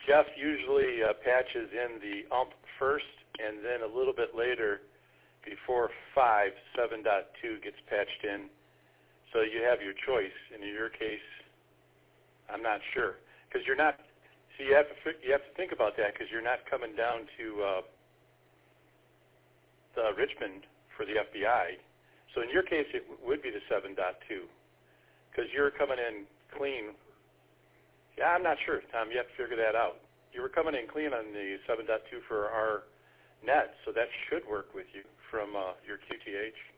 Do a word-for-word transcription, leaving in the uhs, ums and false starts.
Jeff usually uh, patches in the U M P first, and then a little bit later, before five, seven point two gets patched in. So you have your choice. And in your case, I'm not sure. Because you're not, see, you have to, you have to think about that because you're not coming down to uh, the Richmond for the F B I. So in your case, it w- would be the seven point two because you're coming in clean. Yeah, I'm not sure, Tom. You have to figure that out. You were coming in clean on the seven point two for our net, so that should work with you from uh, your Q T H.